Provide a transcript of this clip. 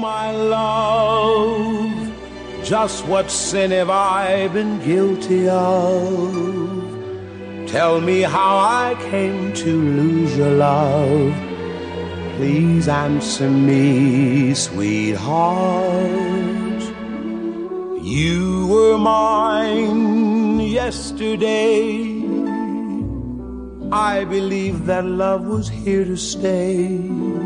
my love, just what sin have I been guilty of? Tell me how I came to lose your love. Please answer me, sweetheart. You were mine yesterday. I believed that love was here to stay.